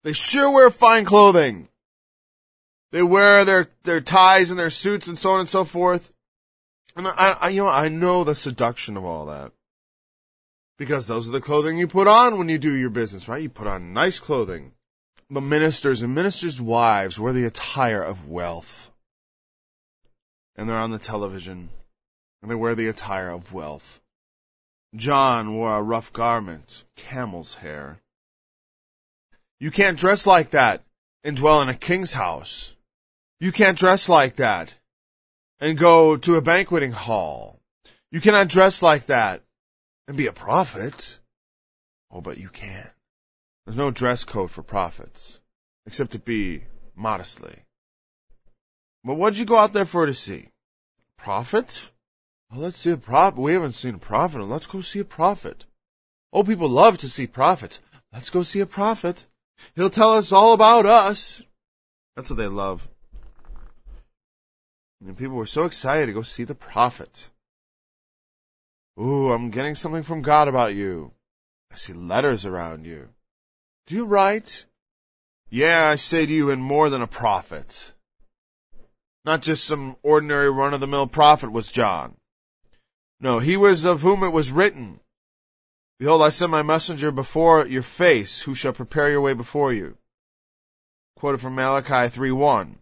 They sure wear fine clothing. They wear their ties and their suits and so on and so forth. And I know the seduction of all that. Because those are the clothing you put on when you do your business, right? You put on nice clothing. But ministers and ministers' wives wear the attire of wealth. And they're on the television. And they wear the attire of wealth. John wore a rough garment, camel's hair. You can't dress like that and dwell in a king's house. You can't dress like that and go to a banqueting hall. You cannot dress like that and be a prophet. Oh, but you can. There's no dress code for prophets, except to be modestly. But what'd you go out there for to see? Prophet? Well, let's see a prophet. We haven't seen a prophet. Let's go see a prophet. Oh, people love to see prophets. Let's go see a prophet. He'll tell us all about us. That's what they love. And people were so excited to go see the prophet. Ooh, I'm getting something from God about you. I see letters around you. Do you write? Yeah, I say to you, and more than a prophet. Not just some ordinary run-of-the-mill prophet was John. No, he was of whom it was written, Behold, I send my messenger before your face, who shall prepare your way before you. Quoted from Malachi 3:1.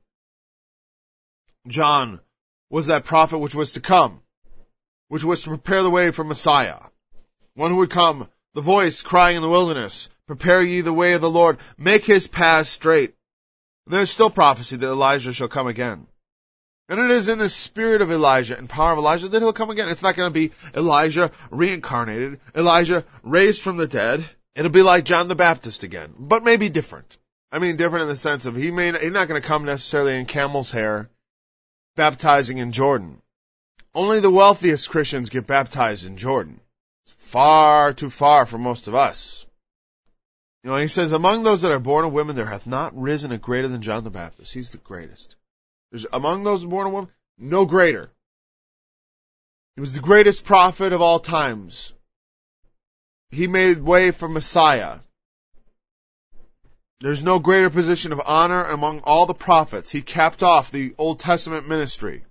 John was that prophet which was to come, which was to prepare the way for Messiah. One who would come, the voice crying in the wilderness, prepare ye the way of the Lord, make his paths straight. And there is still prophecy that Elijah shall come again. And it is in the spirit of Elijah and power of Elijah that he'll come again. It's not going to be Elijah reincarnated, Elijah raised from the dead. It'll be like John the Baptist again, but maybe different. I mean, different in the sense of he's not going to come necessarily in camel's hair, baptizing in Jordan. Only the wealthiest Christians get baptized in Jordan. It's far too far for most of us. You know, he says, among those that are born of women, there hath not risen a greater than John the Baptist. He's the greatest. There's among those born of women, no greater. He was the greatest prophet of all times. He made way for Messiah. There's no greater position of honor among all the prophets. He capped off the Old Testament ministry.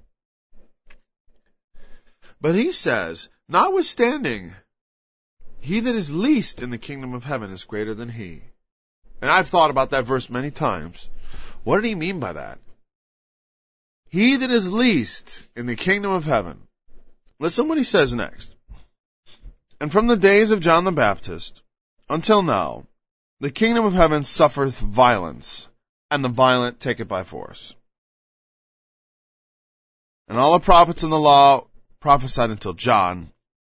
But he says, notwithstanding, he that is least in the kingdom of heaven is greater than he. And I've thought about that verse many times. What did he mean by that? He that is least in the kingdom of heaven. Listen what he says next. And from the days of John the Baptist until now, the kingdom of heaven suffereth violence, and the violent take it by force. And all the prophets in the law prophesied until John.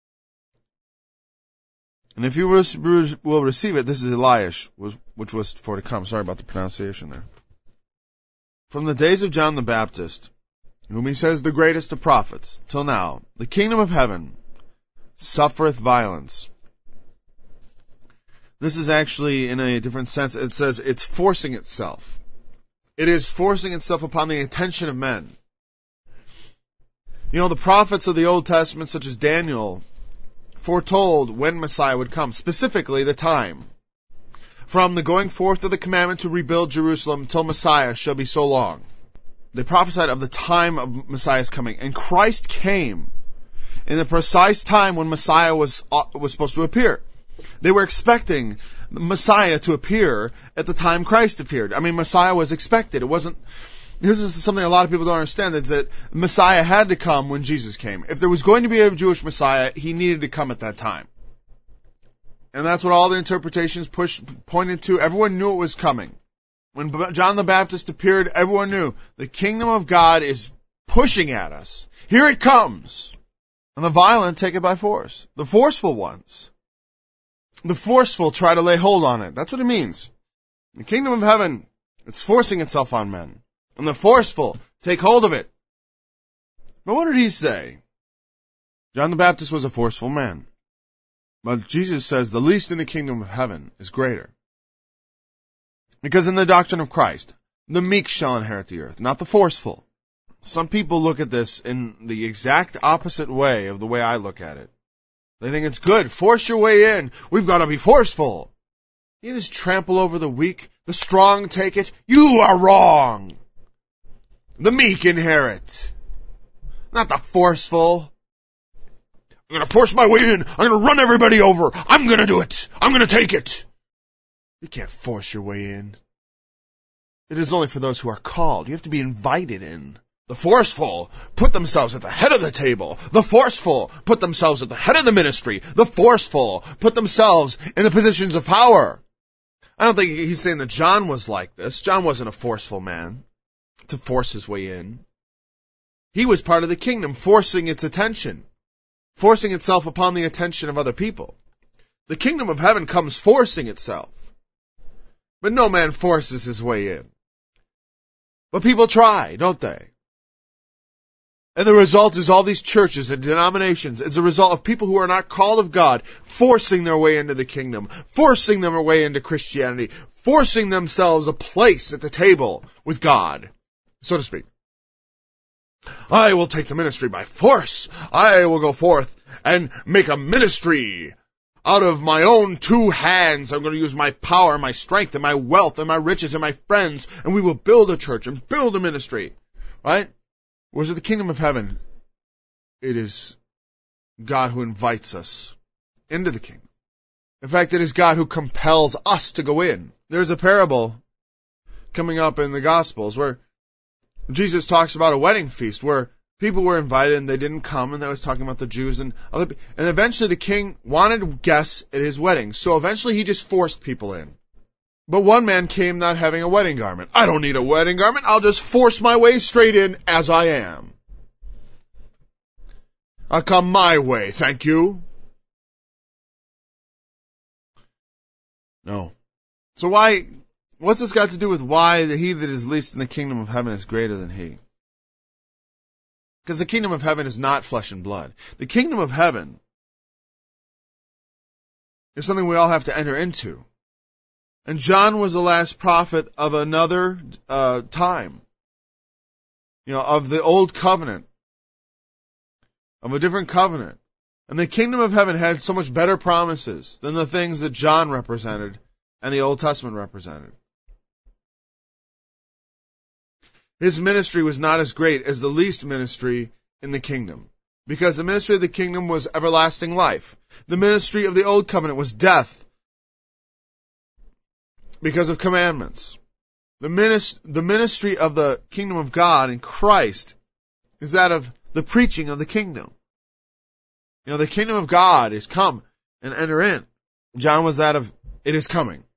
And if you will receive it, this is Elias, which was for to come. Sorry about the pronunciation there. From the days of John the Baptist, whom he says the greatest of prophets, till now, the kingdom of heaven suffereth violence. This is actually in a different sense. It says it's forcing itself. It is forcing itself upon the attention of men. You know, the prophets of the Old Testament, such as Daniel, foretold when Messiah would come, specifically the time. From the going forth of the commandment to rebuild Jerusalem till Messiah shall be so long. They prophesied of the time of Messiah's coming. And Christ came in the precise time when Messiah was supposed to appear. They were expecting Messiah to appear at the time Christ appeared. I mean, Messiah was expected. It wasn't. This is something a lot of people don't understand, is that Messiah had to come when Jesus came. If there was going to be a Jewish Messiah, he needed to come at that time. And that's what all the interpretations pointed to. Everyone knew it was coming. When John the Baptist appeared, everyone knew the kingdom of God is pushing at us. Here it comes. And the violent take it by force. The forceful ones. The forceful try to lay hold on it. That's what it means. The kingdom of heaven, it's forcing itself on men. And the forceful take hold of it. But what did he say? John the Baptist was a forceful man. But Jesus says the least in the kingdom of heaven is greater. Because in the doctrine of Christ, the meek shall inherit the earth, not the forceful. Some people look at this in the exact opposite way of the way I look at it. They think it's good. Force your way in. We've got to be forceful. You just trample over the weak. The strong take it. You are wrong. The meek inherit. Not the forceful. I'm going to force my way in. I'm going to run everybody over. I'm going to do it. I'm going to take it. You can't force your way in. It is only for those who are called. You have to be invited in. The forceful put themselves at the head of the table. The forceful put themselves at the head of the ministry. The forceful put themselves in the positions of power. I don't think he's saying that John was like this. John wasn't a forceful man to force his way in. He was part of the kingdom, forcing its attention, forcing itself upon the attention of other people. The kingdom of heaven comes forcing itself. But no man forces his way in. But people try, don't they? And the result is all these churches and denominations. It's a result of people who are not called of God forcing their way into the kingdom, forcing their way into Christianity, forcing themselves a place at the table with God, so to speak. I will take the ministry by force. I will go forth and make a ministry out of my own two hands. I'm going to use my power, my strength, and my wealth, and my riches, and my friends, and we will build a church and build a ministry. Right? Whereas in the kingdom of heaven, it is God who invites us into the kingdom. In fact, it is God who compels us to go in. There's a parable coming up in the Gospels where Jesus talks about a wedding feast where people were invited and they didn't come, and that was talking about the Jews and other. And eventually the king wanted guests at his wedding, so eventually he just forced people in. But one man came not having a wedding garment. I don't need a wedding garment. I'll just force my way straight in as I am. I'll come my way, thank you. No. So what's this got to do with why he that is least in the kingdom of heaven is greater than he? Because the kingdom of heaven is not flesh and blood. The kingdom of heaven is something we all have to enter into. And John was the last prophet of another time. Of the old covenant. Of a different covenant. And the kingdom of heaven had so much better promises than the things that John represented and the Old Testament represented. His ministry was not as great as the least ministry in the kingdom. Because the ministry of the kingdom was everlasting life. The ministry of the old covenant was death. Because of commandments. The ministry of the kingdom of God in Christ is that of the preaching of the kingdom. The kingdom of God is come and enter in. John was that of, it is coming.